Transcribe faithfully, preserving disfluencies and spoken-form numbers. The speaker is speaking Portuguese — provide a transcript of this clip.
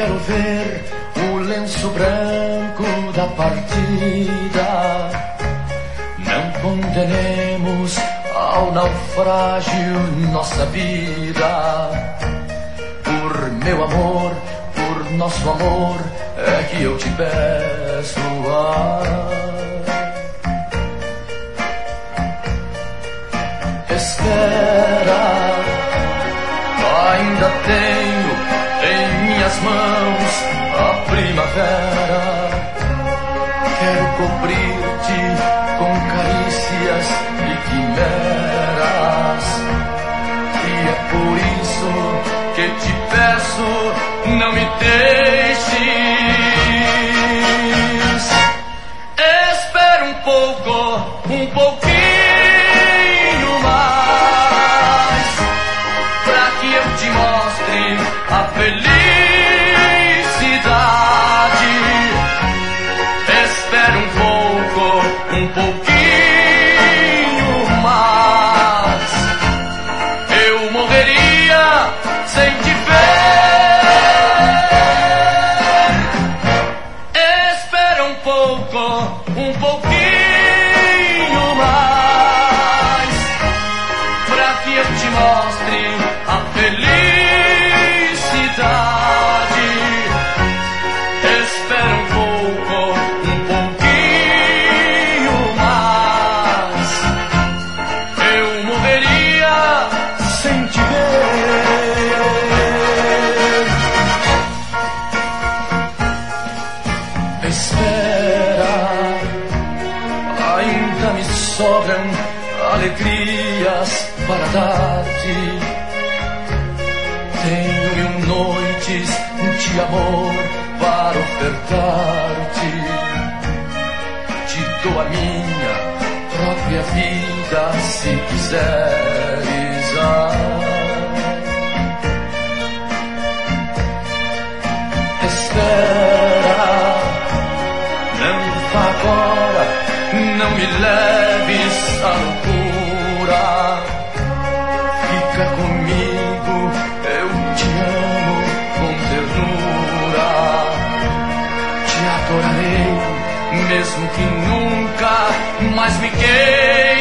quero ver o lenço branco da partida. Não condenemos ao naufrágio nossa vida. Por meu amor, por nosso amor, é que eu te peço. Ai. Espera, ainda tenho em minhas mãos a primavera. Quero cobrir-te com carícias e quimeras, e é por isso que te peço, não me deixes. Espera um pouco, um pouquinho mais, pra que eu te mostre a felicidade. Espera um pouco, um pouquinho mais. Eu morreria sem te ver. Espera um pouco, um pouquinho mais, pra que eu te mostre a felicidade. Espera um pouco, um pouquinho mais. Eu morreria sem te ver. Espera, ainda me sobram alegrias para dar-te. Tenho mil noites de amor para ofertar-te. Te dou a minha própria vida se quiseres. Ai. Espera, não vá agora, não me leves à loucura. Fica comigo, eu te amo com ternura. Te adorarei, mesmo que nunca mais me queiras.